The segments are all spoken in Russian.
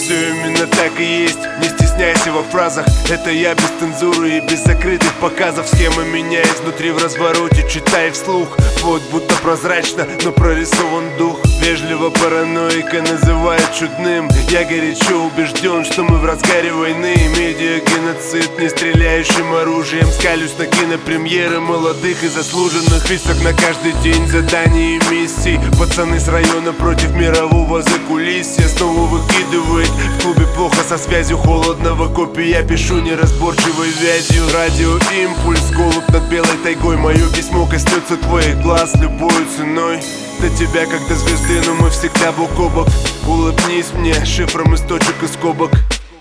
все именно так и есть. Не стесняйся во фразах, это я без цензуры и без закрытых показов. Схема меня изнутри в развороте, читай вслух. Вот будто прозрачно, но прорисован дух. Вежливо параноика называют чудным. Я горячо убежден, что мы в разгаре войны. Медиагеноцид, не стреляющим оружием. Скалюсь на кинопремьеры молодых и заслуженных. Список на каждый день заданий и миссий. Пацаны с района против мирового закулисья. Снова выкидывает в клубе плохо со связью. Холодного копия я пишу неразборчивой вязью. Радиоимпульс, голубь над белой тайгой. Мое письмо коснется твоих глаз любой ценой. До тебя как до звезды, но мы всегда бок о бок. Улыбнись мне шифром из точек и скобок.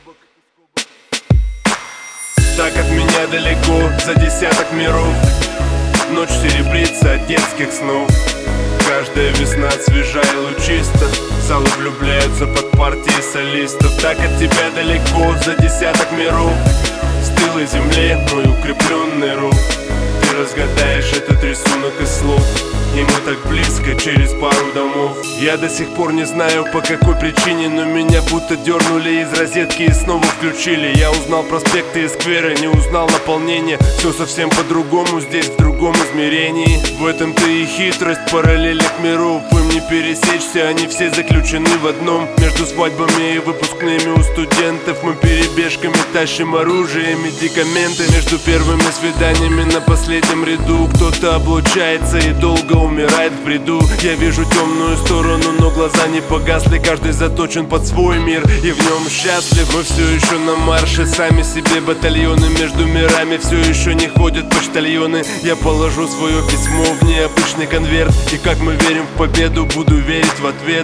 Так от меня далеко, за десяток миров. Ночь серебрится от детских снов. Каждая весна свежа и лучиста. Залы влюбляются под партии солистов. Так от тебя далеко, за десяток миров. В стылой земле мой укрепленный ров. Ты разгадаешь этот рисунок из слов. И мы так близко, через пару домов. Я до сих пор не знаю по какой причине, но меня будто дернули из розетки и снова включили. Я узнал проспекты и скверы, не узнал наполнение. Все совсем по-другому здесь, в другом измерении. В этом-то и хитрость параллельных миров. Им не пересечься, они все заключены в одном. Между свадьбами и выпускными у студентов мы перебежками тащим оружие, медикаменты. Между первыми свиданиями на последнем ряду кто-то облучается и долго умирает в бреду. Я вижу темную сторону, но глаза не погасли. Каждый заточен под свой мир и в нем счастлив. Мы все еще на марше, сами себе батальоны. Между мирами все еще не ходят почтальоны. Я положу свое письмо в необычный конверт. И как мы верим в победу, буду верить в ответ.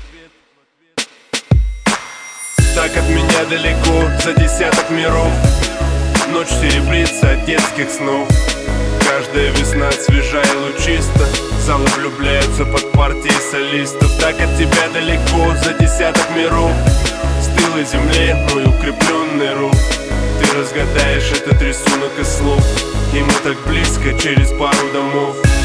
Так от меня далеко, за десяток миров. Ночь серебрится от детских снов. Каждая весна свежа и лучиста. Залы влюбляются под партии солистов. Так от тебя далеко, за десяток миров. В стылой земле мой укрепленный ров. Ты разгадаешь этот рисунок из слов. И мы так близко, через пару домов.